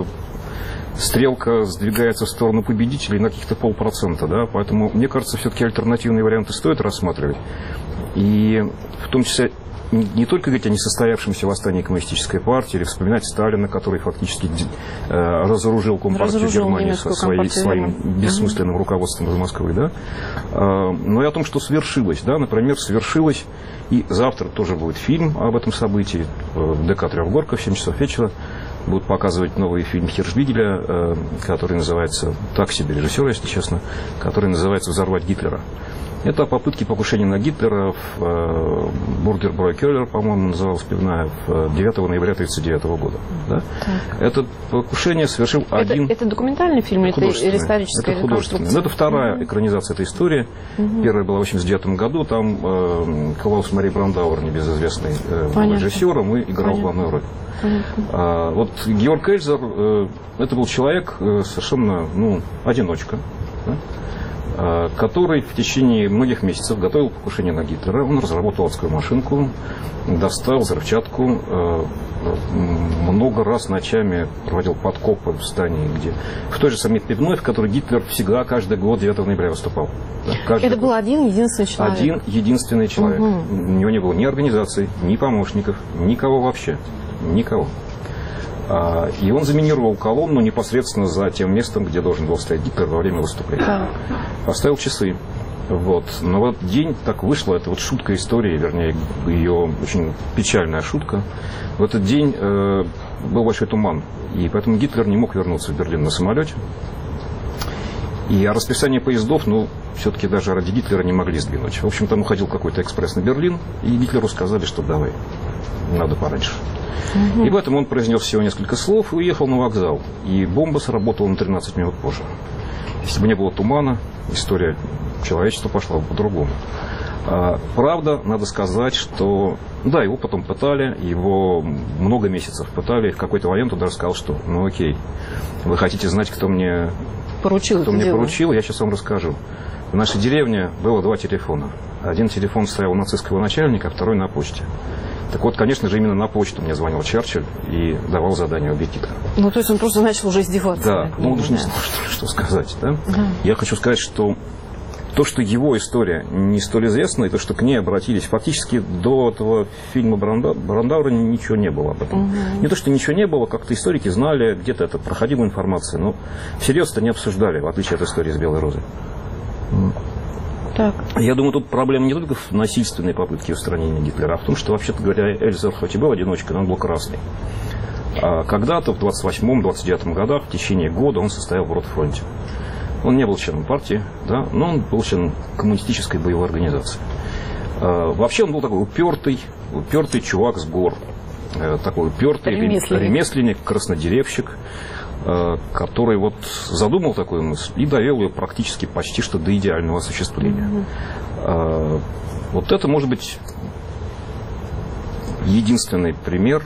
Speaker 17: стрелка сдвигается в сторону победителей на каких-то 0,5%. Да? Поэтому, мне кажется, все-таки альтернативные варианты стоит рассматривать. И в том числе не только говорить о несостоявшемся восстании коммунистической партии, или вспоминать Сталина, который фактически разоружил Компартию Германии своим бессмысленным руководством из Москвы, да? Но и о том, что свершилось. Да? Например, свершилось, и завтра тоже будет фильм об этом событии, в ДК Трехгорка в 7 часов вечера будут показывать новый фильм Хиршбигеля, который называется, так себе режиссер, если честно, который называется «Взорвать Гитлера». Это о попытке покушения на Гитлера в Бургер Кёллер, по-моему, называлась пивная, 9 ноября 1939 года. Да? Это покушение совершил один...
Speaker 2: Это документальный фильм или это историческая реконструкция?
Speaker 17: Это вторая экранизация этой истории. Первая была в 1989 году. Там Клаус Мари Брандауэр, небезызвестный режиссером, и играл главную роль. Вот Георг Эльзер, это был человек совершенно, одиночка, да? Который в течение многих месяцев готовил покушение на Гитлера. Он разработал адскую машинку, достал взрывчатку, много раз ночами проводил подкопы в здании, в той же самой пивной, в которой Гитлер всегда, каждый год 9 ноября выступал. Да,
Speaker 2: это был один единственный человек?
Speaker 17: Один единственный человек. У него не было ни организаций, ни помощников, никого вообще. Никого. И он заминировал колонну непосредственно за тем местом, где должен был стоять Гитлер во время выступления. Поставил часы. Но в этот день так вышло, это шутка истории, вернее, ее очень печальная шутка. В этот день был большой туман, и поэтому Гитлер не мог вернуться в Берлин на самолете. И расписание поездов, все-таки даже ради Гитлера не могли сдвинуть. В общем, там уходил какой-то экспресс на Берлин, и Гитлеру сказали, что давай, надо пораньше. И поэтому он произнес всего несколько слов и уехал на вокзал. И бомба сработала на 13 минут позже. Если бы не было тумана, история человечества пошла бы по-другому. Правда, надо сказать, что... Да, его потом пытали, его много месяцев пытали. В какой-то момент он даже сказал, что окей, вы хотите знать, кто мне поручил, я сейчас вам расскажу. В нашей деревне было 2 телефона. Один телефон стоял у нацистского начальника, второй на почте. Так вот, конечно же, именно на почту мне звонил Черчилль и давал задание убить Гитлера.
Speaker 2: Ну, то есть он просто начал уже издеваться.
Speaker 17: Да, ну он уже не знал, что сказать. Да? Я хочу сказать, что то, что его история не столь известна, и то, что к ней обратились, фактически до этого фильма Брандауэра ничего не было об этом. Не то, что ничего не было, как-то историки знали, где-то это проходила информация, но всерьез это не обсуждали, в отличие от истории с Белой Розой.
Speaker 2: Так.
Speaker 17: Я думаю, тут проблема не только в насильственной попытке устранения Гитлера, а в том, что, вообще-то говоря, Эльзер хоть и был одиночкой, но он был красный. А когда-то, в 28-29 годах, в течение года он состоял в Ротфронте. Он не был членом партии, да, но он был членом коммунистической боевой организации. Вообще он был такой упертый чувак с гор. Такой упертый ремесленник, краснодеревщик, который вот задумал такую мысль и довел ее практически почти что до идеального осуществления. Вот это может быть единственный пример,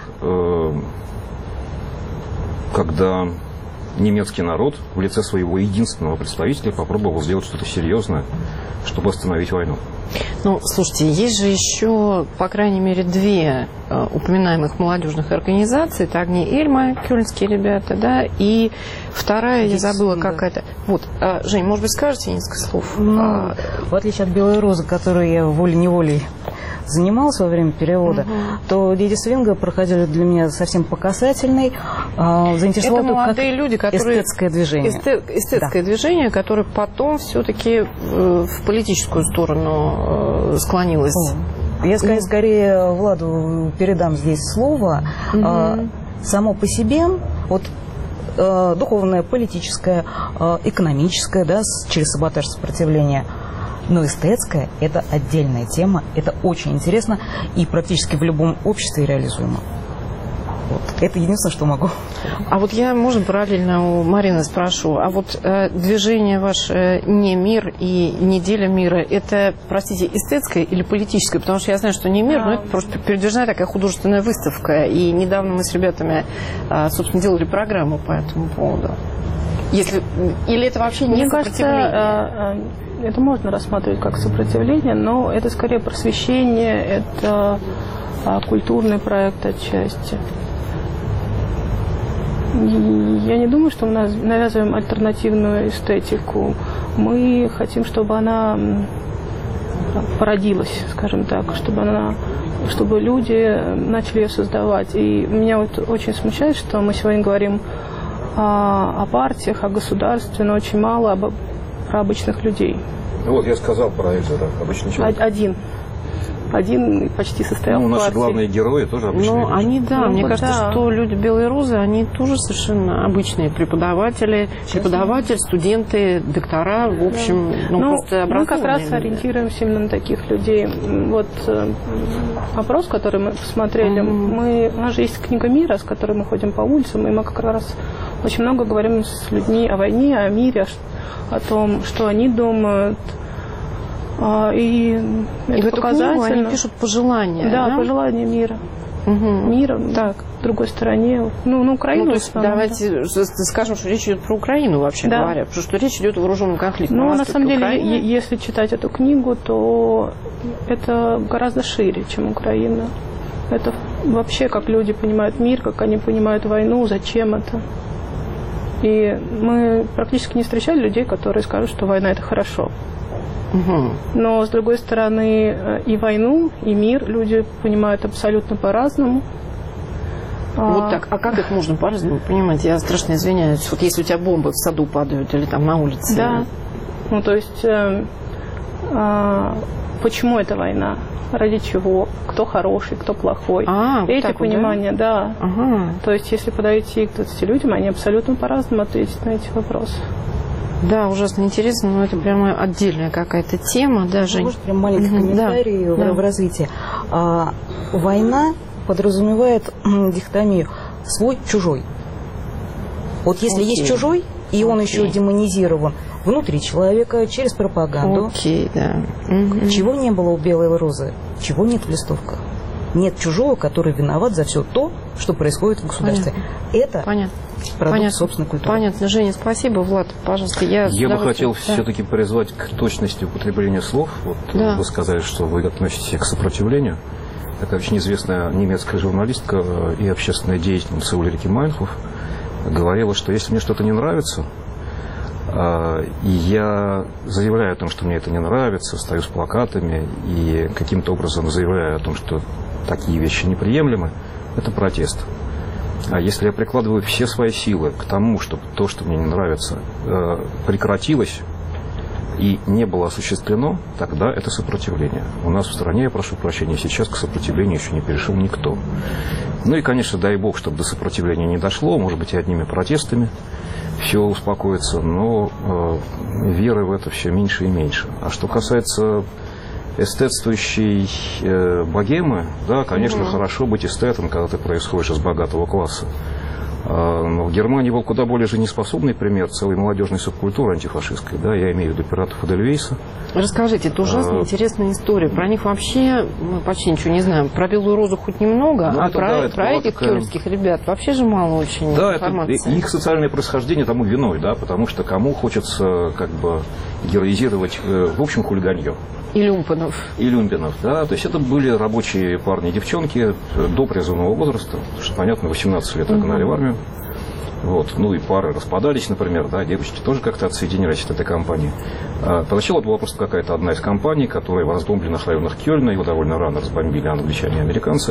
Speaker 17: когда немецкий народ в лице своего единственного представителя попробовал сделать что-то серьезное, чтобы остановить войну.
Speaker 2: Ну, слушайте, есть же еще, по крайней мере, две упоминаемых молодежных организации. Это «Огни Эльма», кёльнские ребята, да, и вторая, я забыла, как это. Вот, Жень, может быть, скажете несколько слов?
Speaker 5: Ну, в отличие от «Белой розы», которую я волей-неволей занималась во время перевода, то «Дети Свинга» проходили для меня совсем по касательной.
Speaker 2: Это молодые люди, которые...
Speaker 5: Эстетское движение.
Speaker 2: Эстетское движение, которое потом все-таки в политическую сторону склонилось.
Speaker 5: Я скорее Владу передам здесь слово. Само по себе, вот духовное, политическое, экономическое, да, через саботаж сопротивления. Но эстетская – это отдельная тема, это очень интересно и практически в любом обществе реализуемо. Вот. Это единственное, что могу.
Speaker 2: А вот я, можно, параллельно у Марины спрошу, а вот движение ваше «Не мир» и «Неделя мира» – это, простите, эстетское или политическое? Потому что я знаю, что «Не мир», но это просто передвижная такая художественная выставка. И недавно мы с ребятами, собственно, делали программу по этому поводу. Или это вообще не сопротивление?
Speaker 6: Кажется, это можно рассматривать как сопротивление, но это скорее просвещение, это культурный проект отчасти. Я не думаю, что мы навязываем альтернативную эстетику. Мы хотим, чтобы она породилась, скажем так, чтобы люди начали ее создавать. И меня вот очень смущает, что мы сегодня говорим о партиях, о государстве, но очень мало про обычных людей.
Speaker 17: Ну вот я сказал про Эльзера, обычный человек.
Speaker 6: Один почти состоял в партии.
Speaker 17: Наши главные герои тоже обычные люди.
Speaker 2: Они, да, мне кажется, что люди «Белой розы», они тоже совершенно обычные преподаватели, студенты, доктора, в общем, просто образованные.
Speaker 6: Мы как раз ориентируемся именно на таких людей. Вот опрос, который мы посмотрели, у нас же есть книга «Мира», с которой мы ходим по улицам, и мы как раз очень много говорим с людьми о войне, о мире, о том, что они думают. И это показательно.
Speaker 2: Они пишут пожелания.
Speaker 6: Да, пожелания мира. Мира, так, в другой стороне. На Украину.
Speaker 2: Давайте скажем, что речь идет про Украину, вообще говоря. Потому что речь идет о вооруженном конфликте.
Speaker 6: На самом деле, если читать эту книгу, то это гораздо шире, чем Украина. Это вообще, как люди понимают мир, как они понимают войну, зачем это. И мы практически не встречали людей, которые скажут, что война – это хорошо. Но, с другой стороны, и войну, и мир люди понимают абсолютно по-разному.
Speaker 2: Вот так. А как их можно по-разному понимать? Я страшно извиняюсь. Вот если у тебя бомбы в саду падают или там на улице.
Speaker 6: Да. То есть, почему это война? Ради чего? Кто хороший, кто плохой? Эти понимания, да. То есть, если подойти к 20 людям, они абсолютно по-разному ответят на эти вопросы.
Speaker 2: Да, ужасно интересно, но это прямо отдельная какая-то тема. Даже...
Speaker 5: Может, прям маленький комментарий в развитии. Война подразумевает дихотомию свой-чужой. Вот если есть чужой, и он еще демонизирован внутри человека через пропаганду. Чего не было у «Белой розы», чего нет в «Листовках». Нет чужого, который виноват за все то, что происходит в государстве. Это продукт собственной культуры.
Speaker 2: Понятно. Женя, спасибо. Влад, пожалуйста. Я
Speaker 17: бы хотел все-таки призвать к точности употребления слов. Вот вы сказали, что вы относитесь к сопротивлению. такая очень известная немецкая журналистка и общественная деятельница Ульрike Майнхоф, говорила, что если мне что-то не нравится, и я заявляю о том, что мне это не нравится, стою с плакатами и каким-то образом заявляю о том, что такие вещи неприемлемы, это протест. А если я прикладываю все свои силы к тому, чтобы то, что мне не нравится, прекратилось и не было осуществлено, тогда это сопротивление. У нас в стране, я прошу прощения, сейчас к сопротивлению еще не перешел никто. Ну и, конечно, дай бог, чтобы до сопротивления не дошло, может быть, и одними протестами все успокоится, но веры в это все меньше и меньше. А что касается эстетствующей богемы, да, конечно, хорошо быть эстетом, когда ты происходишь из богатого класса. Но в Германии был куда более жизнеспособный пример целой молодежной субкультуры антифашистской. Да, я имею в виду пиратов Эдельвейса.
Speaker 2: Расскажите, это ужасно интересная история. Про них вообще мы почти ничего не знаем. Про Белую Розу хоть немного, ну, про этих кёльнских ребят вообще же мало очень информации.
Speaker 17: Да, их социальное происхождение тому виной, да, потому что кому хочется как бы героизировать, в общем, хулиганье.
Speaker 2: И люмпенов.
Speaker 17: И люмпенов, да. То есть это были рабочие парни и девчонки до призывного возраста. Потому что, понятно, 18 лет отгнали в армию. Вот. Ну и пары распадались, например, да, девочки тоже как-то отсоединились от этой компании. Поначалу это была просто какая-то одна из компаний, которая в разбомбленных районах Кёльна, его довольно рано разбомбили англичане и американцы,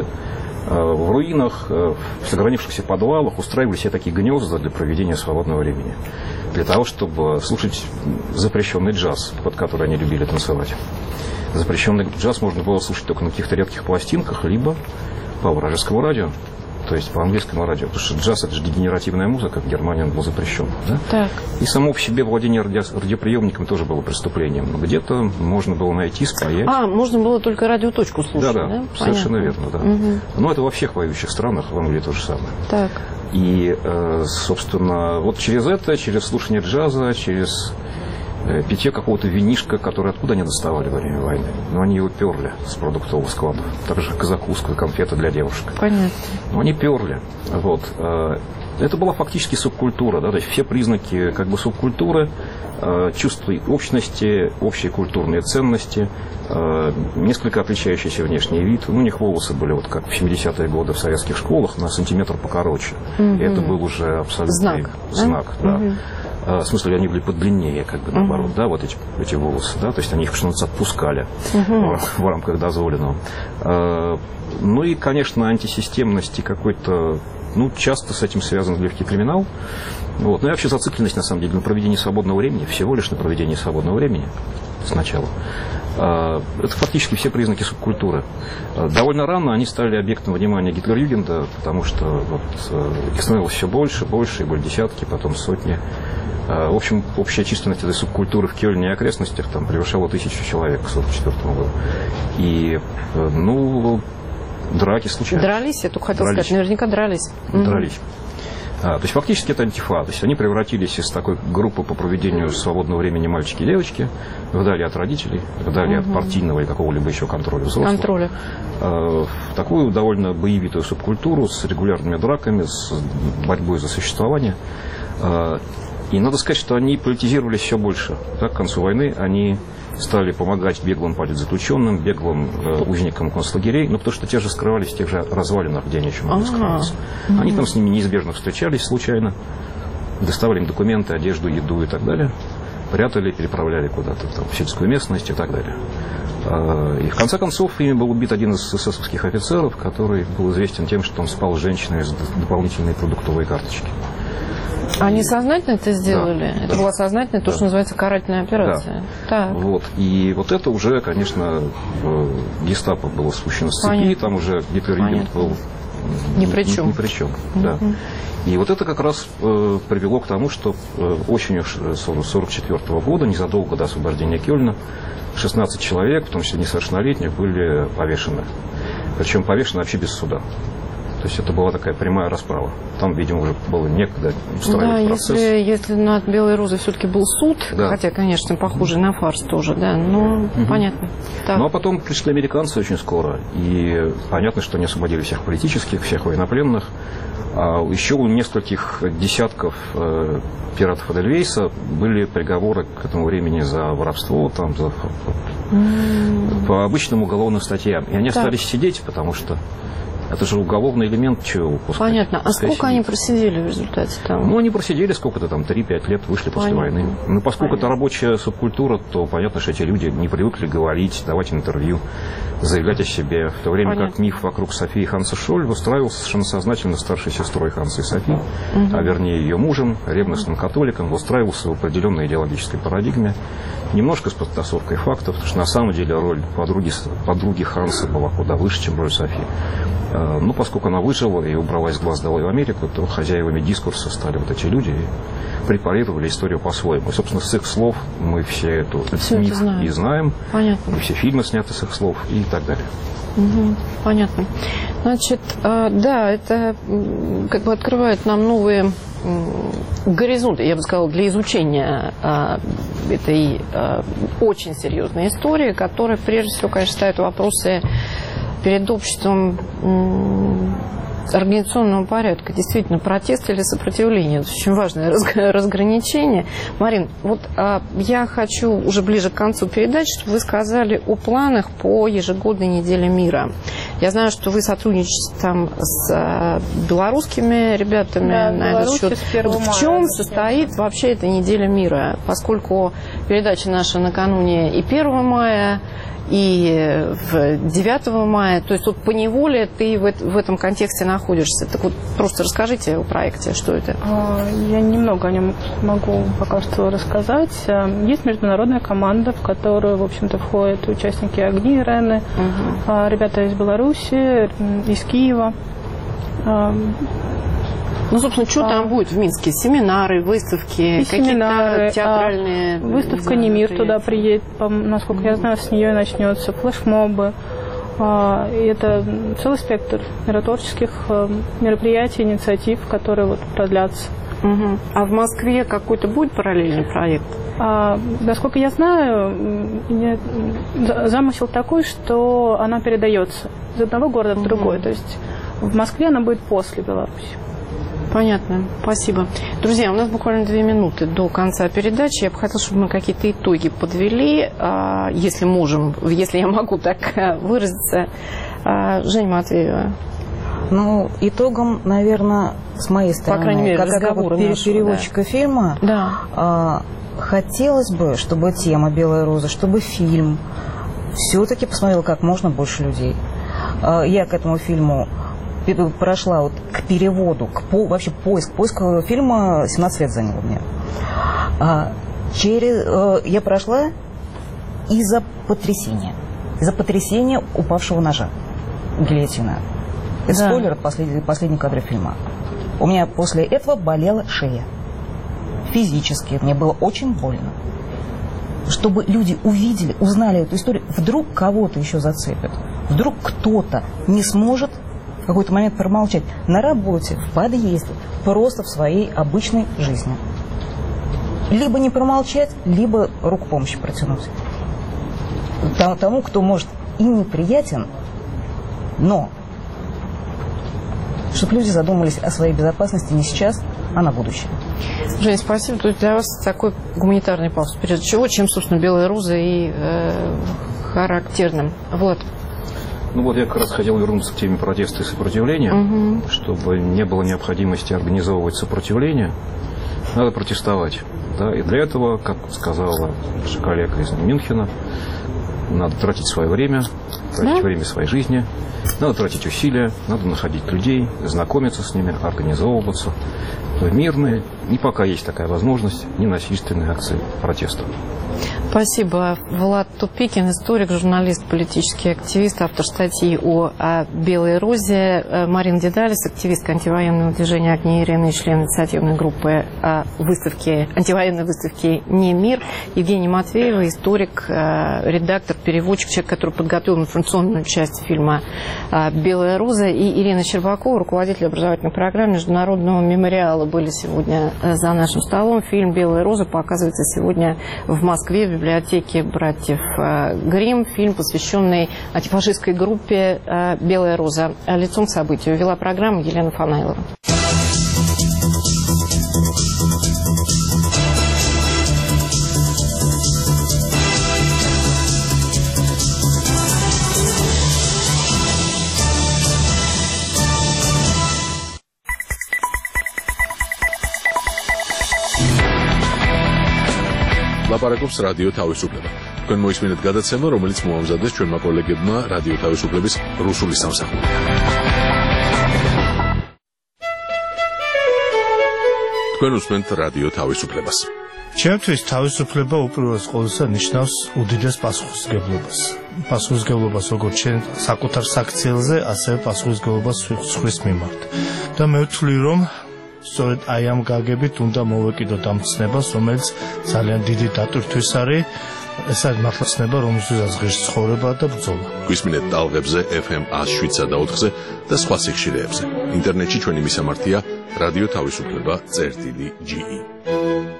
Speaker 17: в руинах, в сохранившихся подвалах устраивали себе такие гнезда для проведения свободного времени. Для того, чтобы слушать запрещенный джаз, под который они любили танцевать. Запрещенный джаз можно было слушать только на каких-то редких пластинках, либо по вражескому радио, то есть по английскому радио. Потому что джаз — это же дегенеративная музыка, в Германии он был запрещен. Да?
Speaker 2: Так.
Speaker 17: И само по себе владение радиоприемником тоже было преступлением. Но где-то можно было найти, спаять.
Speaker 2: Можно было только радиоточку слушать, да?
Speaker 17: Да, совершенно верно, да. Но это во всех воюющих странах, в Англии то же самое.
Speaker 2: Так.
Speaker 17: И, собственно, вот через это, через слушание джаза, через питье какого-то винишка, которое откуда они доставали во время войны. Но они его перли с продуктового склада. Так же, как и закуска, конфеты для девушек.
Speaker 2: Понятно.
Speaker 17: Но они перли. Вот. Это была фактически субкультура. Да? То есть все признаки как бы субкультуры, чувство общности, общие культурные ценности, несколько отличающийся внешний вид. У них волосы были, вот как в 70-е годы в советских школах, на сантиметр покороче. И это был уже абсолютный знак. Да? В смысле, они были подлиннее, как бы наоборот, да, вот эти волосы, да, то есть они их что-то отпускали в рамках дозволенного. Ну и, конечно, антисистемность и какой-то, часто с этим связан легкий криминал. Вот. Ну и вообще зацикленность, на самом деле, на проведении свободного времени, всего лишь на проведении свободного времени сначала. Это фактически все признаки субкультуры. Довольно рано они стали объектом внимания Гитлер-Югенда, потому что их становилось все больше, и были десятки, потом сотни. В общем, общая численность этой субкультуры в Кёльне и окрестностях там превышала 1000 человек к 1944 году. И, драки случались.
Speaker 2: Дрались, я только хотела сказать, наверняка дрались.
Speaker 17: Дрались. То есть фактически это антифа. То есть они превратились из такой группы по проведению свободного времени мальчики и девочки, вдали от родителей, вдали от партийного или какого-либо еще контроля взрослых, в такую довольно боевитую субкультуру с регулярными драками, с борьбой за существование. И надо сказать, что они политизировались все больше. Так, к концу войны они стали помогать беглым политзаключенным, беглым узникам концлагерей, потому что те же скрывались в тех же развалинах, где они еще могли скрываться. Они там с ними неизбежно встречались случайно, доставали им документы, одежду, еду и так далее, прятали, переправляли куда-то там, в сельскую местность и так далее. И в конце концов ими был убит один из эсэсовских офицеров, который был известен тем, что он спал с женщиной с дополнительной продуктовой карточки.
Speaker 2: Они сознательно это сделали? Да. Это была сознательная, то, что называется, карательная операция.
Speaker 17: Да. Вот. И вот это уже, конечно, гестапо было спущено с цепи, там уже Гитлер-Югенд был
Speaker 2: ни при чем.
Speaker 17: Да. И вот это как раз привело к тому, что осенью 1944 года, незадолго до освобождения Кёльна, 16 человек, в том числе несовершеннолетних, были повешены. Причем повешены вообще без суда. То есть это была такая прямая расправа. Там, видимо, уже было некогда устраивать процесс.
Speaker 2: Если над Белой Розой все-таки был суд, хотя, конечно, похожий на фарс тоже, но понятно. Так.
Speaker 17: Ну, а потом пришли американцы очень скоро, и понятно, что они освободили всех политических, всех военнопленных. А еще у нескольких десятков пиратов Эдельвейса были приговоры к этому времени за воровство, по обычным уголовным статьям. И они остались сидеть, потому что это же уголовный элемент, чего упускать.
Speaker 2: Понятно. А сколько они просидели в результате там?
Speaker 17: Ну, они просидели сколько-то 3-5 лет, вышли после войны. Ну, поскольку это рабочая субкультура, то понятно, что эти люди не привыкли говорить, давать интервью, заявлять о себе. В то время как миф вокруг Софии Ханса Шоль выстраивался совершенно сознательно старшей сестрой Ханса и Софи, а вернее ее мужем, ревностным католиком, выстраивался в определенной идеологической парадигме, немножко с подтасовкой фактов, потому что на самом деле роль подруги Ханса была куда выше, чем роль Софи. Ну, поскольку она выжила и убралась с глаз долой в Америку, то хозяевами дискурса стали вот эти люди и препарировали историю по-своему. И, собственно, с их слов мы все этот миф и знаем.
Speaker 2: Понятно.
Speaker 17: И все фильмы сняты с их слов и так далее.
Speaker 2: Понятно. Значит, да, это как бы открывает нам новые горизонты, я бы сказала, для изучения этой очень серьезной истории, которая, прежде всего, конечно, ставит вопросы перед обществом организационного порядка. Действительно, протест или сопротивление. Это очень важное разграничение. Марин, вот я хочу уже ближе к концу передачи, чтобы вы сказали о планах по ежегодной неделе мира. Я знаю, что вы сотрудничаете там с белорусскими ребятами на этот счет. В чем состоит вообще эта неделя мира? Поскольку передача наша накануне и 1 мая, и 9 мая, то есть вот поневоле ты в этом контексте находишься. Так вот, просто расскажите о проекте, что это.
Speaker 6: Я немного о нем могу пока что рассказать. Есть международная команда, в которую, в общем-то, входят участники «Огни» Ирены, ребята из Беларуси, из Киева.
Speaker 2: Ну, собственно, что там будет в Минске? Семинары, выставки, какие-то театральные...
Speaker 6: Выставка «Немир» туда приедет, насколько я знаю, с нее начнется, флешмобы. И это целый спектр миротворческих мероприятий, инициатив, которые вот продлятся.
Speaker 2: А в Москве какой-то будет параллельный проект?
Speaker 6: Насколько я знаю, замысел такой, что она передается из одного города в другой. То есть в Москве она будет после Беларуси.
Speaker 2: Понятно, спасибо. Друзья, у нас буквально 2 минуты до конца передачи. Я бы хотела, чтобы мы какие-то итоги подвели, если можем, если я могу так выразиться. Женя Матвеева.
Speaker 5: Ну, итогом, наверное, с моей стороны,
Speaker 2: по крайней мере,
Speaker 5: как переводчика фильма, хотелось бы, чтобы тема «Белая роза», чтобы фильм все-таки посмотрел как можно больше людей. Я к этому фильму прошла вот к переводу, вообще поиск фильма 17 лет занял у меня. Я прошла из-за потрясения упавшего ножа, гильотина. Это спойлер, последний кадр фильма. У меня после этого болела шея. Физически мне было очень больно. Чтобы люди увидели, узнали эту историю, вдруг кого-то еще зацепят, вдруг кто-то не сможет в какой-то момент промолчать на работе, в подъезде, просто в своей обычной жизни. Либо не промолчать, либо руку помощи протянуть. Тому, кто, может, и неприятен, но чтобы люди задумались о своей безопасности не сейчас, а на будущее.
Speaker 2: Жень, спасибо. Тут для вас такой гуманитарный пафос. Прежде всего, чем, собственно, «Белая роза» и характерным. Вот.
Speaker 17: Ну вот я как раз хотел вернуться к теме протеста и сопротивления. Чтобы не было необходимости организовывать сопротивление, надо протестовать. Да? И для этого, как сказала наша коллега из Мюнхена, надо тратить свое время, тратить время своей жизни, надо тратить усилия, надо находить людей, знакомиться с ними, организовываться в мирные, и пока есть такая возможность, ненасильственные акции протеста.
Speaker 2: Спасибо. Влад Тупикин, историк, журналист, политический активист, автор статьи о Белой Розе. Марина Дедалис, активистка антивоенного движения «Огни Ирены» и член инициативной группы антивоенной выставки «Не мир». Евгения Матвеева, историк, редактор, переводчик, человек, который подготовил информационную часть фильма «Белая роза». И Ирина Щербакова, руководитель образовательной программы Международного мемориала, были сегодня за нашим столом. Фильм «Белая роза» показывается сегодня в Москве, в библиотеке братьев Гримм. Фильм, посвященный антифашистской группе «Белая роза». Лицом к событию вела программу Елена Фанайлова.
Speaker 1: ლაპარაკობს რადიო თავისუფლება. თქვენ მოისმინეთ გადაცემა, რომელიც მოამზადეს ჩვენმა კოლეგებმა რადიო თავისუფლების რუსული სამსახური. თქვენ უსმენთ რადიო თავისუფლებას.
Speaker 18: ჩემთვის თავისუფლება უპირველეს ყოვლისა ნიშნავს უდიდეს პასუხისმგებლობას. პასუხისმგებლობას როგორც ჩვენ საკუთარ საქციელზე, ასევე პასუხისმგებლობას სხვის მიმართ. და მე ვთვლი, რომ სწორედ აი ამ გაგებით უნდა მოვეკიდოთ ამ ცნებას, რომელიც ძალიან დიდი დატვირთვის არის. ეს არის მართლა ცნება, რომელზეც ღირს ცხოვრება და ბრძოლა.
Speaker 1: გვისმინეთ ტალღებზე FM 107 და 4-ზე და სხვა სიხშირეებზე. ინტერნეტში ჩვენი მისამართია რადიო თავისუფლება.ge